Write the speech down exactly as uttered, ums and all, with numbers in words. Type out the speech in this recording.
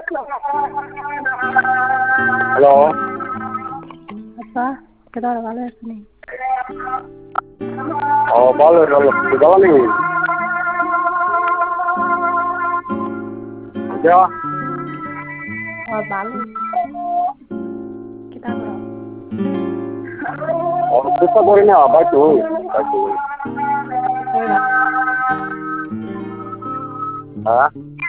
hello আচ্ছা কেডা ভালো আছেন ও ভালো ভালো ভালো নেই যা ও ভালো কেডা করো ও চেষ্টা করি না বাইতো বাইতো কইরা হ্যাঁ